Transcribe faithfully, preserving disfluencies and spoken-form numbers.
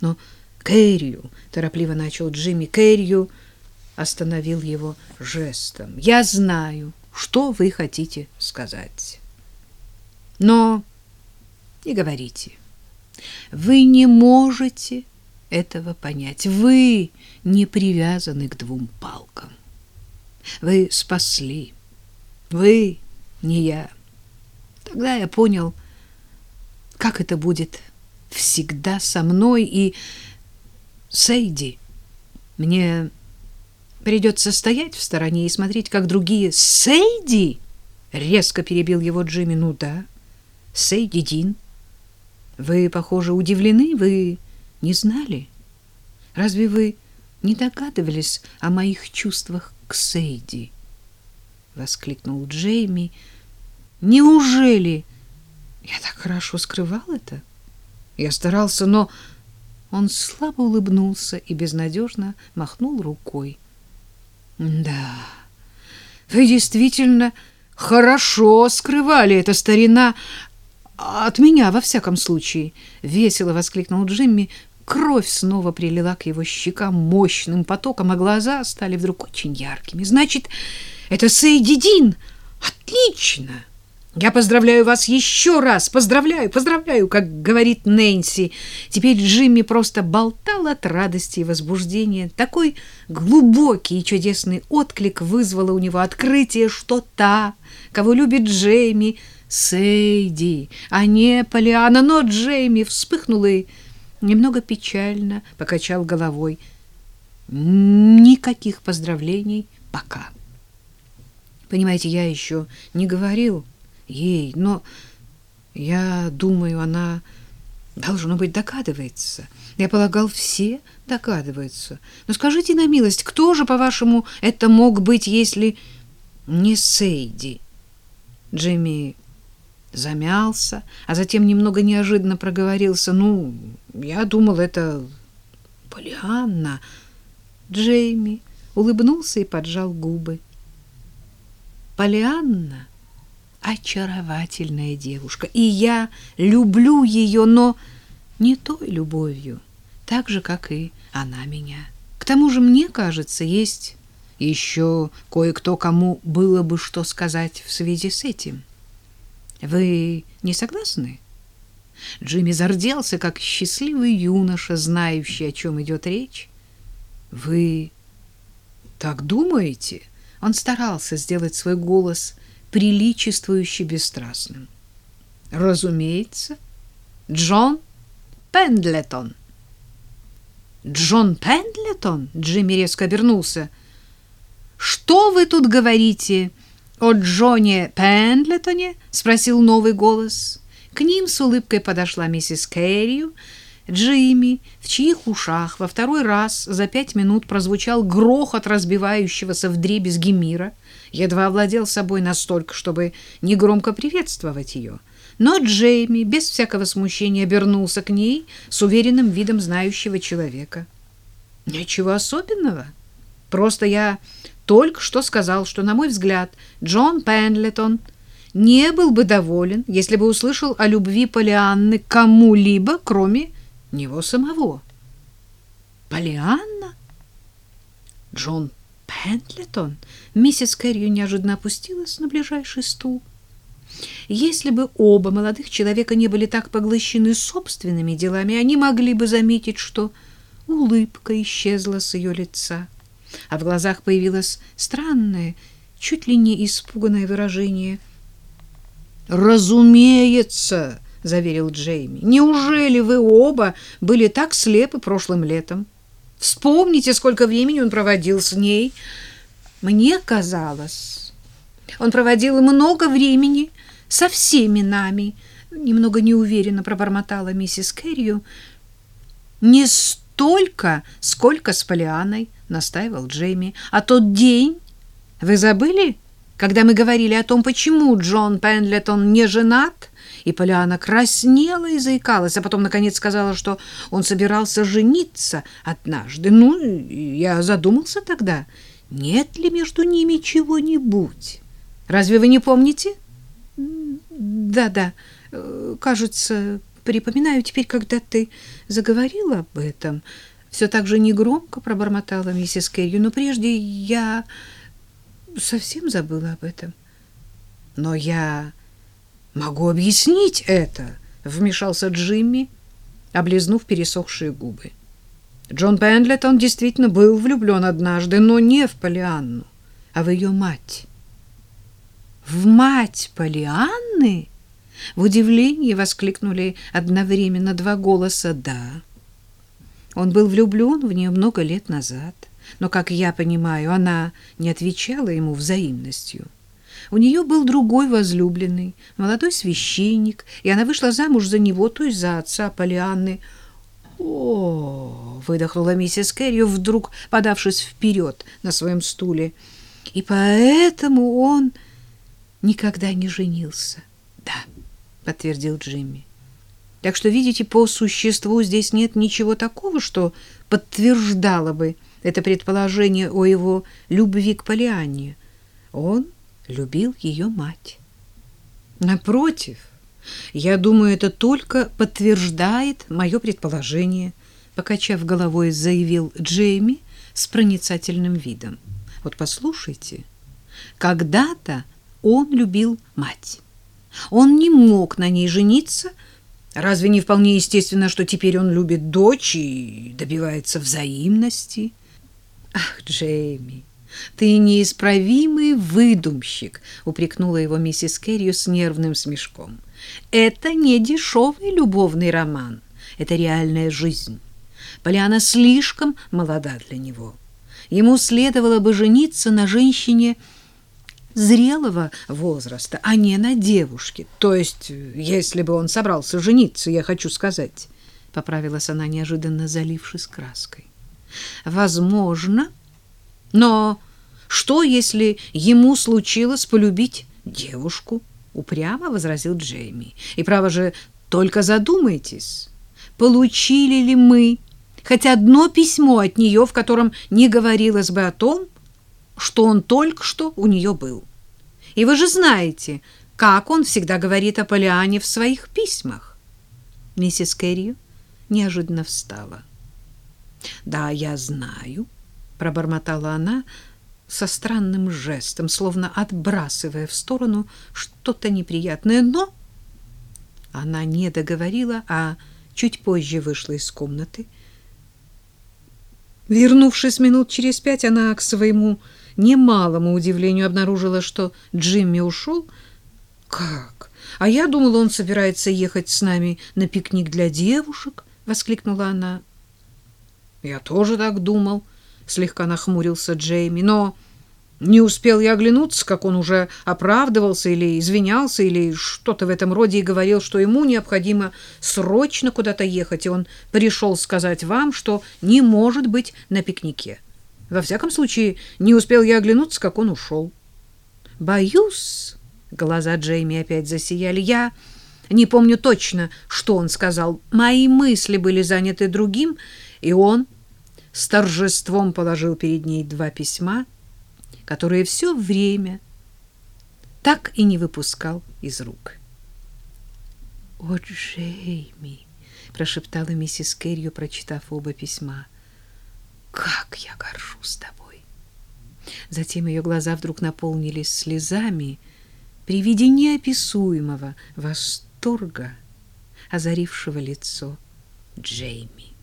Но Кэррию, торопливо начал Джимми, Кэррию остановил его жестом. Я знаю, что вы хотите сказать. Но не говорите. Вы не можете этого понять. Вы не привязаны к двум палкам. Вы спасли. Вы, не я. Тогда я понял, как это будет всегда со мной и Сейди. Мне придется стоять в стороне и смотреть, как другие... Сейди? Резко перебил его Джимми. Ну да, Сейди Дин. Вы, похоже, удивлены, вы не знали. Разве вы не догадывались о моих чувствах к Сейди? Воскликнул Джейми. Неужели я так хорошо скрывал это? Я старался, но... Он слабо улыбнулся и безнадежно махнул рукой. Да, вы действительно хорошо скрывали это, старина, от меня, во всяком случае, весело воскликнул Джимми. Кровь снова прилила к его щекам мощным потоком, а глаза стали вдруг очень яркими. Значит, это Сейди Дин. Отлично! Я поздравляю вас еще раз. Поздравляю, поздравляю, как говорит Нэнси. Теперь Джимми просто болтал от радости и возбуждения. Такой глубокий и чудесный отклик вызвало у него открытие, что та, кого любит Джейми, Сейди, а не Полианна. Но Джейми вспыхнул и немного печально покачал головой. Никаких поздравлений пока. Понимаете, я еще не говорил ей, но я думаю, она, должно быть, догадывается. Я полагал, все догадываются. Но скажите на милость, кто же, по-вашему, это мог быть, если не Сейди? Джимми замялся, а затем немного неожиданно проговорился. Ну, я думал, это Полианна. Джейми улыбнулся и поджал губы. Полианна очаровательная девушка, и я люблю ее, но не той любовью, так же, как и она меня. К тому же, мне кажется, есть еще кое-кто, кому было бы что сказать в связи с этим. Вы не согласны? Джимми зарделся, как счастливый юноша, знающий, о чем идет речь. Вы так думаете? Он старался сделать свой голос приличествующий бесстрастным. Разумеется, Джон Пендлетон. Джон Пендлетон? Джимми резко обернулся. Что вы тут говорите о Джоне Пендлетоне? Спросил новый голос. К ним с улыбкой подошла миссис Кэррию. Джимми, в чьих ушах во второй раз за пять минут прозвучал грохот разбивающегося вдребезги мира, едва овладел собой настолько, чтобы негромко приветствовать ее. Но Джейми без всякого смущения обернулся к ней с уверенным видом знающего человека. Ничего особенного. Просто я только что сказал, что, на мой взгляд, Джон Пендлетон не был бы доволен, если бы услышал о любви Полианны к кому-либо, кроме него самого. Полианна? Джон Пендлетон? Миссис Кэррию неожиданно опустилась на ближайший стул. Если бы оба молодых человека не были так поглощены собственными делами, они могли бы заметить, что улыбка исчезла с ее лица, а в глазах появилось странное, чуть ли не испуганное выражение. «Разумеется», — заверил Джейми. «Неужели вы оба были так слепы прошлым летом? Вспомните, сколько времени он проводил с ней. Мне казалось, он проводил много времени со всеми нами», — немного неуверенно пробормотала миссис Кэррию. «Не столько, сколько с Полианной», — настаивал Джейми. «А тот день, вы забыли, когда мы говорили о том, почему Джон Пендлетон не женат?» И Полианна краснела и заикалась, а потом, наконец, сказала, что он собирался жениться однажды. Ну, я задумался тогда, нет ли между ними чего-нибудь. Разве вы не помните? Да-да, кажется, припоминаю теперь, когда ты заговорила об этом, все так же негромко пробормотала миссис Кэррию, но прежде я совсем забыла об этом. Но я могу объяснить это, вмешался Джимми, облизнув пересохшие губы. Джон Пендлетон действительно был влюблен однажды, но не в Полианну, а в ее мать. В мать Полианны? В удивлении воскликнули одновременно два голоса. Да. Он был влюблен в нее много лет назад, но, как я понимаю, она не отвечала ему взаимностью. У нее был другой возлюбленный, молодой священник, и она вышла замуж за него, то есть за отца Полианны. О, выдохнула миссис Кэррию, вдруг подавшись вперед на своем стуле. И поэтому он никогда не женился. Да, подтвердил Джимми. Так что, видите, по существу здесь нет ничего такого, что подтверждало бы это предположение о его любви к Полианне. Он любил ее мать. Напротив, я думаю, это только подтверждает мое предположение, покачав головой, заявил Джейми с проницательным видом. Вот послушайте, когда-то он любил мать. Он не мог на ней жениться. Разве не вполне естественно, что теперь он любит дочь и добивается взаимности? Ах, Джейми, ты неисправимый выдумщик, упрекнула его миссис Кэррию с нервным смешком. Это не дешевый любовный роман, это реальная жизнь. Полианна слишком молода для него. Ему следовало бы жениться на женщине зрелого возраста, а не на девушке. То есть, если бы он собрался жениться, я хочу сказать, поправилась она, неожиданно залившись краской. Возможно, но что, если ему случилось полюбить девушку? Упрямо возразил Джейми. И право же, только задумайтесь, получили ли мы хоть одно письмо от нее, в котором не говорилось бы о том, что он только что у нее был. И вы же знаете, как он всегда говорит о Полианне в своих письмах. Миссис Кэррию неожиданно встала. «Да, я знаю», — пробормотала она со странным жестом, словно отбрасывая в сторону что-то неприятное, но она не договорила, а чуть позже вышла из комнаты. Вернувшись минут через пять, она к своему немалому удивлению обнаружила, что Джимми ушел. «Как? А я думала, он собирается ехать с нами на пикник для девушек», — воскликнула она. «Я тоже так думал», — слегка нахмурился Джейми, «но не успел я оглянуться, как он уже оправдывался или извинялся, или что-то в этом роде, и говорил, что ему необходимо срочно куда-то ехать, и он пришел сказать вам, что не может быть на пикнике. Во всяком случае, не успел я оглянуться, как он ушел». «Боюсь», — глаза Джейми опять засияли, — «я не помню точно, что он сказал. Мои мысли были заняты другим», и он с торжеством положил перед ней два письма, которые все время так и не выпускал из рук. «О, Джейми!» — прошептала миссис Кэррию, прочитав оба письма. «Как я горжусь тобой!» Затем ее глаза вдруг наполнились слезами при виде неописуемого восторга, озарившего лицо Джейми.